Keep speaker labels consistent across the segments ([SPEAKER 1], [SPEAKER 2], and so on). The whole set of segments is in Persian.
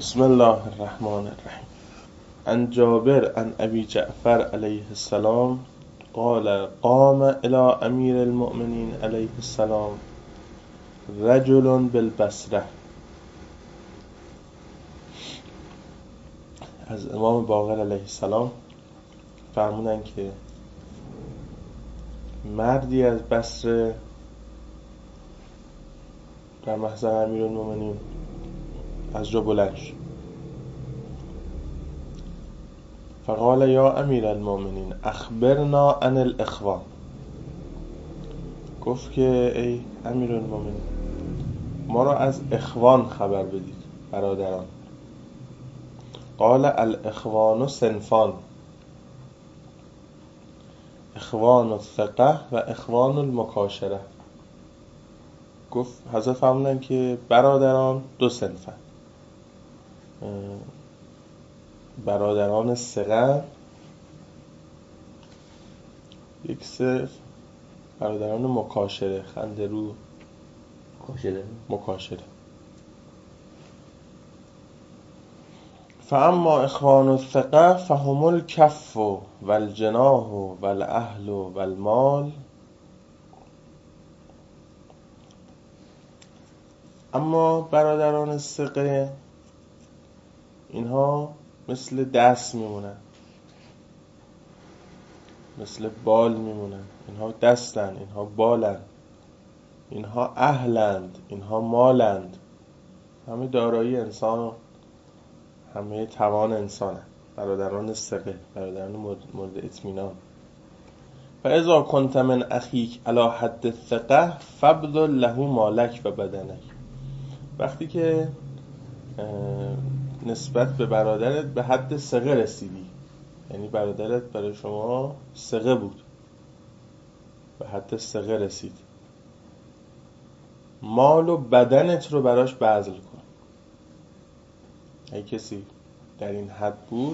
[SPEAKER 1] بسم الله الرحمن الرحیم. عن جابر عن ابی جعفر علیه السلام قال قام الى امیر المؤمنین علیه السلام رجل بالبصره. از امام باقر علیه السلام فرمودن که مردی از بصره در محضر امیرالمؤمنین از جا بلند شد. فقال یا امیر المؤمنین اخبرنا عن الاخوان. گفت که ای امیر المؤمنین ما را از اخوان خبر بدید، برادران. قال الاخوان صنفان، اخوان الثقه و اخوان المکاشره. گفت حضرت فرمودن که برادران دو صنفن، برادران ثقه یک صنف، برادران مکاشره خنده رو مکاشره. فاما اخوان الثقه فهم الکف و الجناح و الاهل و المال. اما برادران ثقه اینها مثل دست میمونن، مثل بال میمونن. اینها دستن، اینها بالن، اینها اهلند، اینها مالند. همه دارایی انسان، همه توان انسانه. برادران ثقه، برادران مورد اطمینان. فاذا كنت من اخیک علی حد الثقه فابذل له مالک و بدنک. وقتی که نسبت به برادرت به حد ثقه رسیدی، یعنی برادرت برای شما ثقه بود، به حد ثقه رسید، مال و بدنت رو براش بذل کن. اگه کسی در این حد بود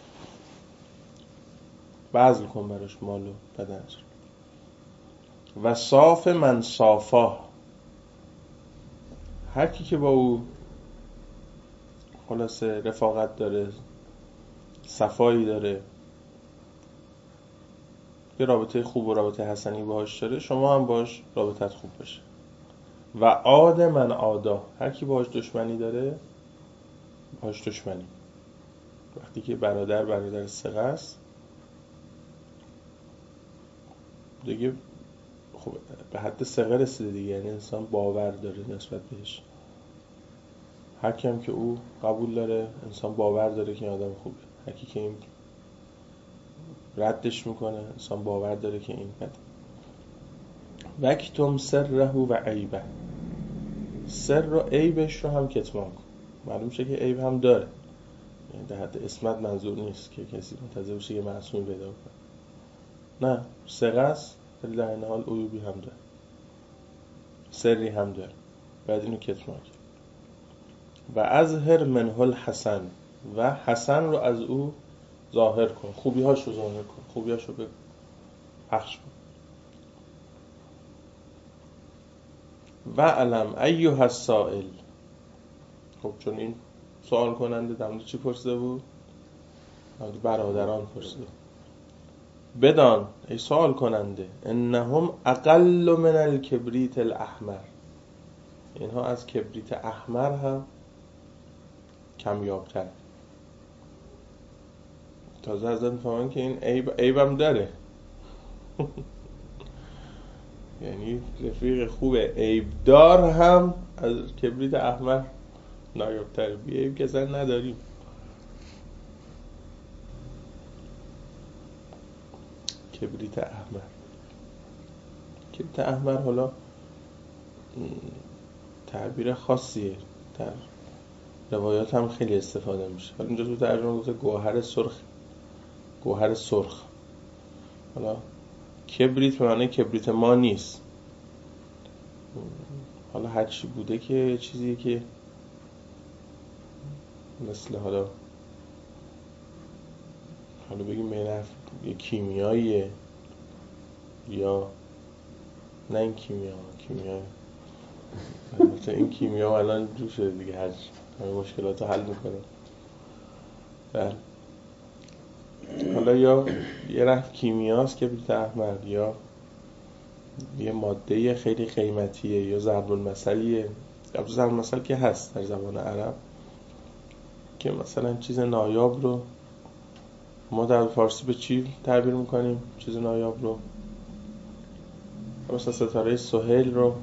[SPEAKER 1] بذل کن براش مال و بدنش. و صاف من صافا، هر کی که با او خلاصه رفاقت داره، صفایی داره، یه رابطه خوب و رابطه حسنی باهاش داره، شما هم باهاش رابطت خوب باشه. و عاد من عادا، هر کی باهاش دشمنی داره باهاش دشمنی. وقتی که برادر ثقه است دیگه خب به حد ثقه رسیده دیگه، یعنی انسان باور داره نسبت بهش. هر کی هم که او قبول داره، انسان باور داره که این آدم خوبه. هر کی که این ردش میکنه، انسان باور داره که این بده. وکتم سره و عیبه، سر و عیبش رو هم کتمان کن. معلوم شه که عیب هم داره، یعنی در حد اسمت منظور نیست که کسی منتظر باشه که معصوم پیدا کنه. نه، ثقه است ولی در این حال عیوبی هم داره، سری هم داره، باید اینو کتمان کن. و اظهر منه الحسن، و حسن رو از او ظاهر کن، خوبی‌هاش رو ظاهر کن، خوبی‌هاش رو پخش کن. و علم ایها السائل. خب چون این سوال کننده در مورد چی پرسیده بود؟ برادران پرسیده. بدان ای سوال کننده، انهم اقل من الکبریت الاحمر، اینها از کبریت احمر هم کمیاب‌تر. تازه حضرت می‌فهمن که این عیبم داره. یعنی رفیق خوب عیبدار هم از کبریت احمر نایاب‌تره. بی عیب که اصلا نداریم. کبریت احمر حالا تعبیر خاصیه، در روایات هم خیلی استفاده میشه. حالا اینجا تو ترجمه گفته گوهر سرخ. حالا کبریت به معنی کبریت ما نیست، حالا هر چی بوده که چیزی که مثل حالا بگیم یه کیمیاییه، یا نه این کیمیا البته این کیمیا الان جو شده دیگه، هر همه مشکلات رو حل میکنه. بله. حالا یا یه رنگ کیمیاست کبریت احمر، یا یه ماده خیلی قیمتیه، یا ضرب المثلیه. ضرب المثل که هست در زبان عرب که مثلا چیز نایاب رو ما در فارسی به چی تعبیر میکنیم؟ چیز نایاب رو مثلا ستاره سهیل رو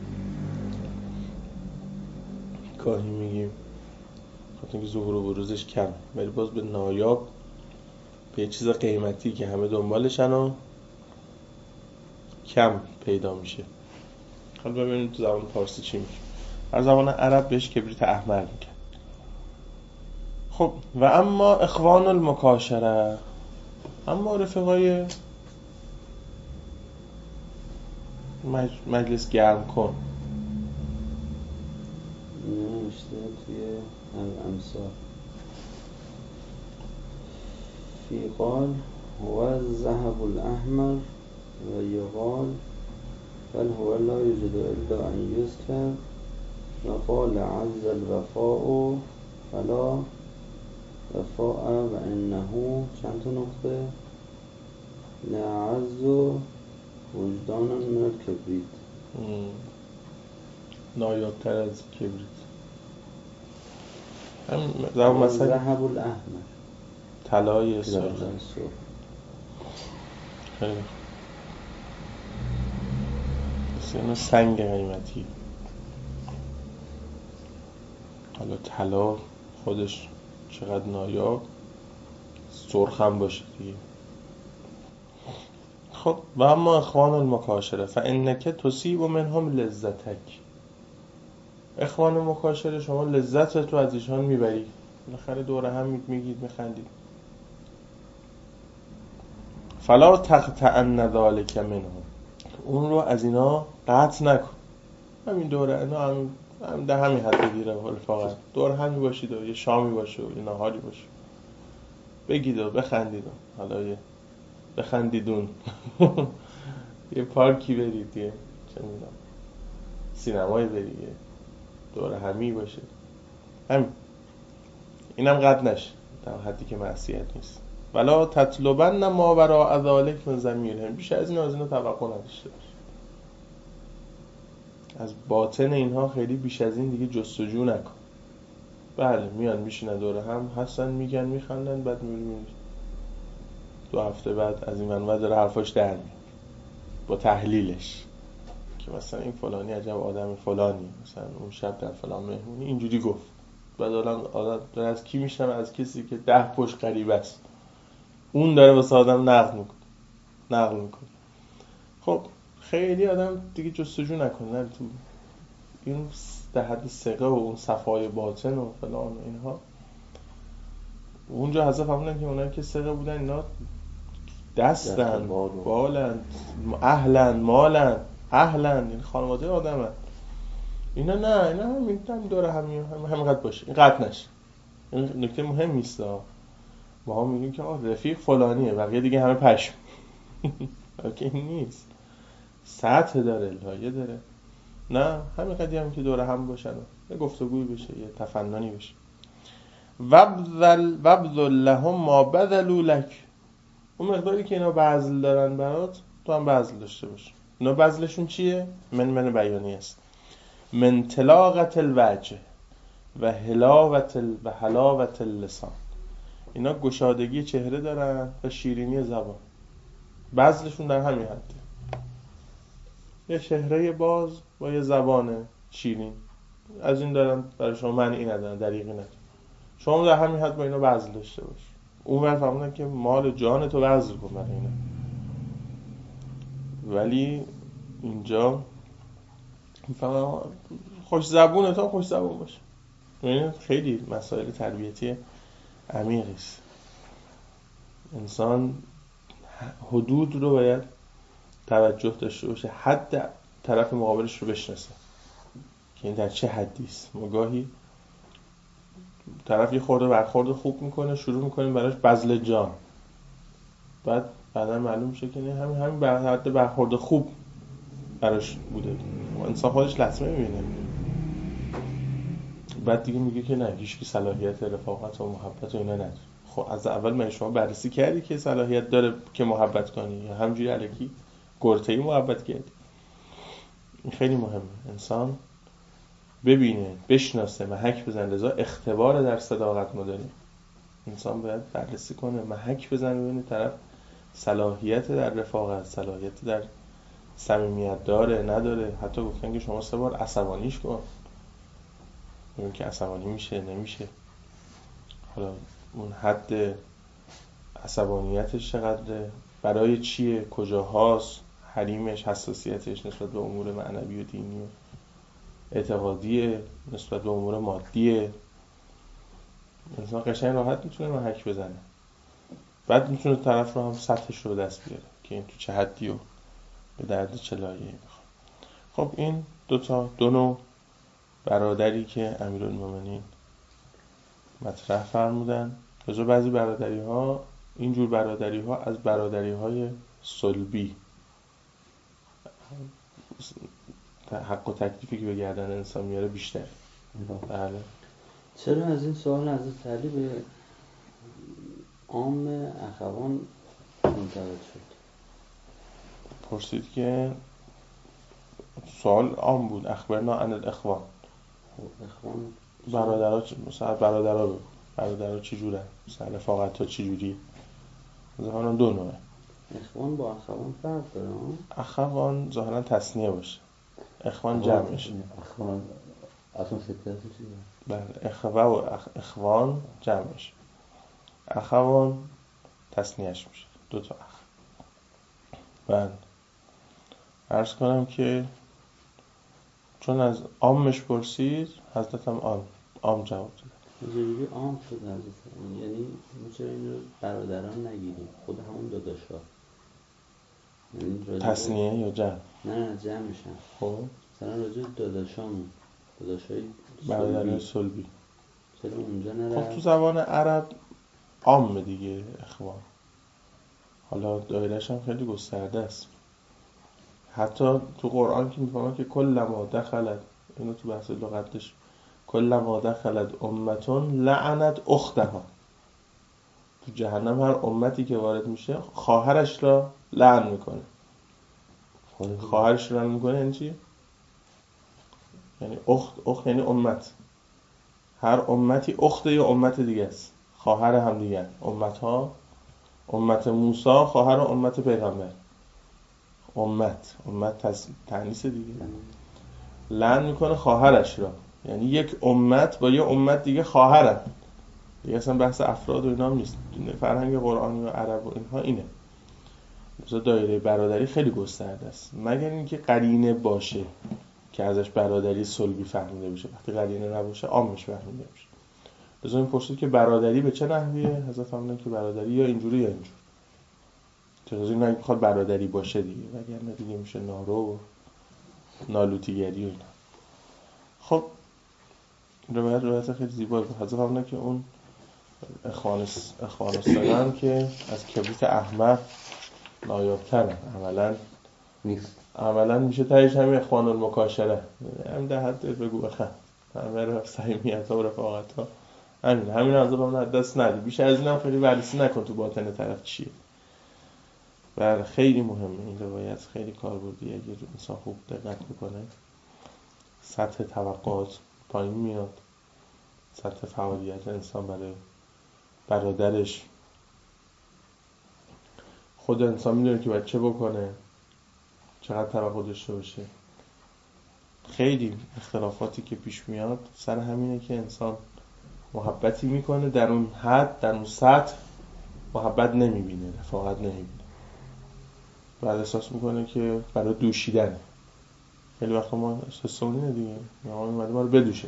[SPEAKER 1] گاهی میگیم خاطر اینکه ظهور و بروزش کم، ولی باز به نایاب، به یه چیز قیمتی که همه دنبالشن و کم پیدا میشه. حالا ببینیم تو زبان فارسی چی میگه. در زبان عرب بهش کبریت احمر میگن. خب و اما اخوان المکاشره، اما رفقای مجلس گرم کن.
[SPEAKER 2] نوشته توی الامثال فی قال هو الذهب الاحمر و یقال بل هو لا یوجد الا ان یذکر و قال عز الوفاء فلا وفاء و انه چند تا نقطه لعز وجدان من الکبریت،
[SPEAKER 1] نایابتر از کبریت. هم زبان مثلا
[SPEAKER 2] ذهب الاحمر،
[SPEAKER 1] طلای سرخ. خیلی بسیار سنگ قیمتی. حالا طلا خودش چقدر نایاب، سرخ هم باشه دیگه. خب و اما اخوان المکاشره فانک تصیب منهم لذتک. اخوان مکاشره شما لذت تو از ایشان میبری، بالاخره دوره هم میگید میخندید. فلا تقطعن ذلک منهم، اون رو از اینا قطع نکن. همین دوره اینا هم ده همین حد بگیره فقط دور همی باشید و یه شامی باشه و یه نهاری باشه، بگید و بخندید و حالا یه بخندیدون یه پارکی برید، یه چه میدونم سینمایی برید، یه دور همی باشه، همین. اینم قد نشه در حدی که معصیت نیست. ولا تطلبن ما وراء ذلک من ضمیرهم، بیش از اینا توقع نداشته باش. از باطن اینها خیلی بیش از این دیگه جستجو نکن. بله میان میشینن دوره هم هستن میگن میخندن، بعد میبینید 2 هفته بعد از این منبع داره حرفاش در میاد با تحلیلش که مثلا این فلانی عجب آدم فلانی، مثلا اون شب در فلان مهمونی اینجوری گفت. بعد آدم داره از کی میشنم؟ از کسی که 10 پشت غریبه است، اون داره واسه آدم نقل میکنه. خب خیلی آدم دیگه جستجو نکنه تو این در حد ثقه و اون صفای باطن و فلان و اینها. اونجا حذف همونن که اونایی که ثقه بودن اینا دستن، بالن، اهلن، مالن، اهلن، این خانواده آدمن. اینا نه، اینا همین دوره همینقدر باشه، این قطع نشه. این نکته مهم نیست. ما هم میگیم که رفیق فلانیه، بقیه دیگه همه پشم. اوکی نیست، سطح داره، لایه داره. نه همین قدی هم که دوره هم باشن، یه گفتگوی بشه، یه تفننی بشه. وبذل لهم ما بذلوا لک، اون مقداری که اینا بذل دارن برات تو هم بذل داشته باش. اینا بذلشون چیه؟ من بیانی است. من طلاقت الوجه و حلاوت اللسان، اینا گشادگی چهره دارن و شیرینی زبان. بذلشون در همین حده، یه چهره باز با یه زبان شیرین، از این دارن برای شما معنی ندارن، دریغی ندارن. شما در همین حد با اینا بذل داشته باش. اون ور فهموندن که مال جان تو بذل کن برای اینا، ولی اینجا فهم خوش زبون تا خوش زبون باشه. این خیلی مسائل تربیتی عمیقی است. انسان حدود رو باید توجه داشته باشه، حد طرف مقابلش رو بشناسه که این در چه حدی است. ما گاهی طرف یه خورده برخورد خوب میکنه، شروع میکنیم براش بذل جان، بعدا معلوم میشه که همین حد برخورد خوب براش بوده. انسان خودش لطمه میبینه. بعد دیگه میگه که نه، هیچکی صلاحیت رفاقت و محبت و اینا نداره. خب از اول من شما بررسی کردی که صلاحیت داره که محبت کنی، یا همجوری الکی گرته‌ای محبت کردی؟ این خیلی مهمه، انسان ببینه، بشناسه، محک بزنه. لذا اختبار در صداقت ما داریم. انسان باید بررسی کنه، محک بزنه، ببینه طرف صلاحیت در رفاقت، صلاحیت در صمیمیت داره نداره. حتی گفتن که شما 3 بار عصبانیش کن، ببین که عصبانی میشه نمیشه. حالا اون حد عصبانیتش چقدره، برای چیه، کجاهاست، حریمش، حساسیتش نسبت به امور معنوی و دینی و اعتقادیه، نسبت به امور مادیه. انسان قشنگ راحت میتونه محک بزنه. بعد میتونه طرف رو هم سطحش رو به دست بیاره که این تو چه حدی و به درد چه لایه‌ای میخواد. خب این دو نوع برادری که امیرالمومنین مطرح فرمودن. جزو بعضی برادری ها، اینجور برادری ها از برادری های صلبی، حق و تکلیفی که به گردن انسان میاره بیشتر. بله.
[SPEAKER 2] چرا از این سوال حضرت علی به عام اخوان منتقل شد؟
[SPEAKER 1] پرسید که سوال عام بود، اخبرنا عن الاخوان.
[SPEAKER 2] اخوان
[SPEAKER 1] برادرها مثلا برادرها چی جورن، مثلا رفاقت ها چی جوریه؟ ظاهرا 2 نوعه.
[SPEAKER 2] اخوان با اخوان فرق داره.
[SPEAKER 1] اخوان ظاهرا تثنیه باشه، اخوان جمعشه.
[SPEAKER 2] اخوان اصلا سکترش چیه؟
[SPEAKER 1] بله، اخوه و اخوان جمعش، اخوان تثنیهش میشه، 2 تا اخ. بله. عرض کنم که چون از عامش پرسید، حضرت هم عام جواب داد.
[SPEAKER 2] چجوری عام شد حضرت علی؟ یعنی ما چرا این رو برادران نگیریم، خود همون داداشا؟ یعنی
[SPEAKER 1] تثنیه یا جمع؟
[SPEAKER 2] نه جمع میشن.
[SPEAKER 1] خب
[SPEAKER 2] مثلا راجع داداشامون، داداشای
[SPEAKER 1] برادرای صلبی،
[SPEAKER 2] چرا اونجا نره؟
[SPEAKER 1] خب تو زبان عرب عامه دیگه اخوان. حالا دایره‌اش هم خیلی گسترده است. حتی تو قرآن که میفهمه که کلما دخلت، اینو تو بحث لغتش، کلما دخلت امتون لعنت اختها. تو جهنم هر امتی که وارد میشه خواهرش را لعن میکنه. خواهرش را لعن میکنه یعنی چی؟ یعنی اخت یعنی امت. هر امتی اخت یا امت دیگه است، خواهر هم دیگه. امت موسی خواهر امت پیغمبر. امت تأنیث دیگه. لعن میکنه خواهرش را، یعنی یک امت با یه امت دیگه خواهرن دیگه. اصلا بحث افراد و اینا نیست، فرهنگ قرآنی و عرب و اینها اینه. مثلا دایره برادری خیلی گسترده است، مگر اینکه قرینه باشه که ازش برادری صلبی فهمیده بشه. وقتی قرینه نباشه عامش فهمیده میشه. لذا این پرسید که برادری به چه نحویه؟ حضرت فرمودن که برادری یا اینجوری یا اینجور. چرا این نمیخواد برادری باشه دیگه، وگرنه دیگه میشه نارو و نالوتیگری و اینا. خب روایت خیلی زیبایی بود. حضرت فرمودن که اون اخوانستان که از کبریت احمر نایابترن، عملا میشه تایش همین اخوان المکاشره، همین در حد بگو بخند، همین صمیمیت ها و رفاقت ها، همین حضرت فرمودن دست ندی، بیشتر از این هم خیلی بررسی نکن تو باطن طرف چیه. بله خیلی مهمه این روایت، خیلی کاربردی. اگه انسان خوب دقت میکنه سطح توقعات پایین میاد، سطح فعالیت انسان برای برادرش. خود انسان میدونه که باید چه بکنه، چقدر توقع داشته باشه. خیلی اختلافاتی که پیش میاد سر همینه که انسان محبتی میکنه، در اون حد، در اون سطح محبت نمیبینه، رفاقت نمیبینه. بعد احساس میکنه که برای دوشیدنه. خیلی وقتا ما احساسمون اینه دیگه، ما اومده ما رو بدوشه،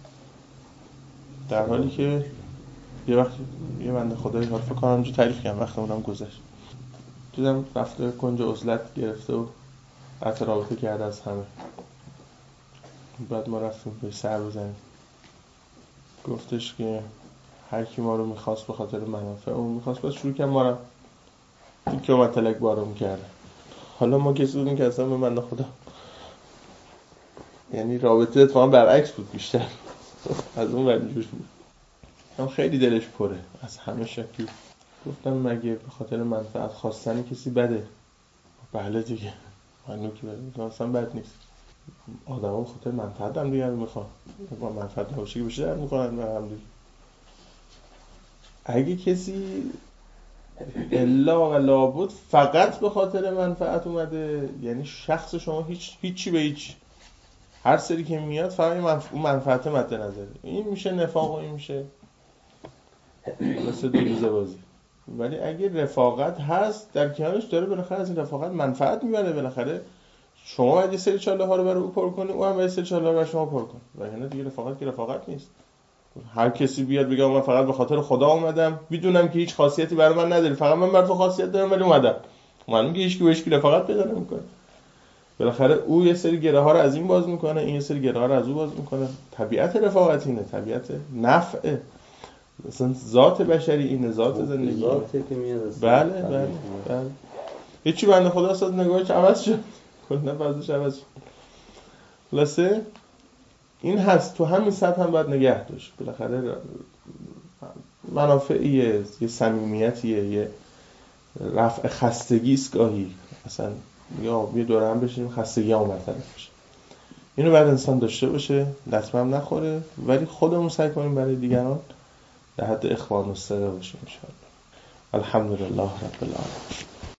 [SPEAKER 1] در حالی که یه وقت یه بنده خدایی حرف فکر کنم جو تعریف کردم، وقت اونم گذشت، دیدم رفته کنج عزلت گرفته و قطع رابطه کرده از همه. بعد ما رفتیم بهش سر بزنیم، گفتش که هر کی ما رو میخواست به خاطر منافع اون میخواست، بس شروع کرد ما رو که اومد تلک بارم کرده. حالا ما کسی بودیم که اصلا به بنده خدا، یعنی رابطه اتفاقا برعکس بود بیشتر، از اون ور اینجوری هم خیلی دلش پره از همه شکلی. گفتم مگه به خاطر منفعت خواستن کسی بده؟ بله دیگه، منو که بده اصلا بد نیست. آدم به خاطر منفعت هم دیگه میخوان، با منفعت نباشه که بشه در میکنن به هم دیگه. اگه کسی الا و لابد فقط به خاطر منفعت اومده، یعنی شخص شما هیچی به هیچ، هر سری که میاد فقط اون منفعت مد نظره، این میشه نفاق و این میشه مثل دو دوزه بازی. ولی اگه رفاقت هست در کنارش، داره بالاخره از این رفاقت منفعت میبره. بالاخره شما باید یه سری چاله ها رو برای او پر کنی، او هم باید یه سری چاله ها رو برای شما پر کنه. و یعنی دیگه رفاقت که رفاقت نیست. هر کسی بیاد بگه من فقط به خاطر خدا اومدم، میدونم که هیچ خاصیتی برای من نداری، فقط من برای تو خاصیت دارم ولی اومدم، معلومه که هیچ کی بهش رفاقت پیدا نمیکنه. بالاخره او یه سری گره ها رو از این باز میکنه، این یه سری گره ها رو از او باز میکنه. طبیعت رفاقت اینه، طبیعت نفعه، مثلا ذات بشری اینه، ذات زندگی
[SPEAKER 2] ذاته که میاد.
[SPEAKER 1] بله. هیچی بنده خدا اصلا نگاهش عوض شد، کلا وضعش عوض شد. خلاصه این هست، تو همین سطح هم باید نگه داشت. بالاخره منافعیه، یه صمیمیتیه، یه رفع خستگی است گاهی، مثلا یا یه دوره هم بشیم خستگی هم برطرف بشه. اینو بعد انسان داشته باشه، لطمه هم نخوره، ولی خودمون سعی کنیم برای دیگران در حد اخوان الصله باشیم ان شاء الله. الحمدلله رب العالمین.